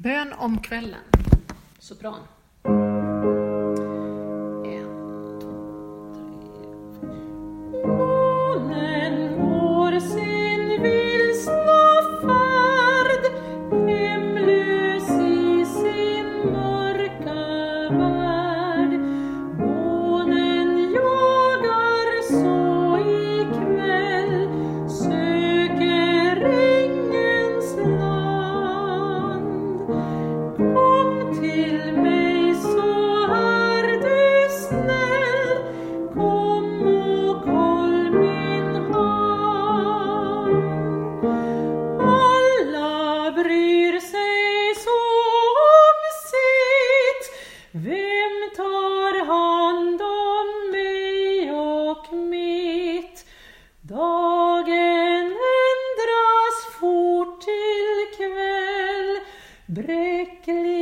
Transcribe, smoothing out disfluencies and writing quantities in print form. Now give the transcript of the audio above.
Bön om kvällen. Sopran. 1, 2, 3. Månen går sin vilsna färd, hemlös i sin mörka värld. Månen jagar så ikväll, söker ängens land. Kom till mig så är du snäll, kom och håll min hand. Alla bryr sig så om sitt, vem tar hand om mig och mitt? Dagen ändras fort till kväll, bräcklig